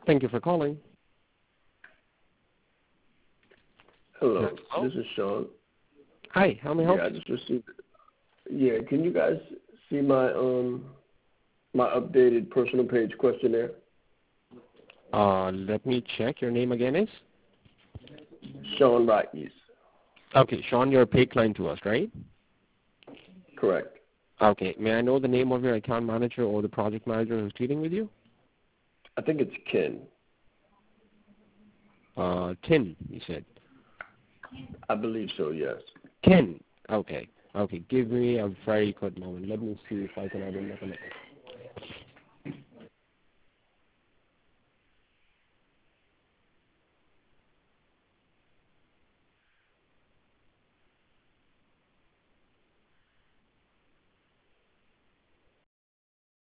Thank you for calling. Hello, this is Sean. Hi, how may I help Yeah, I just received. Yeah, can you guys see my my updated personal page questionnaire? Let me check. Your name again is? Sean Rockies. Okay, Sean, you're a pay client to us, right? Correct. Okay, may I know the name of your account manager or the project manager who's dealing with you? I think it's Ken. Tin, you said. I believe so, yes. Ken. Okay. Okay, give me a very quick moment. Let me see if I can identify it.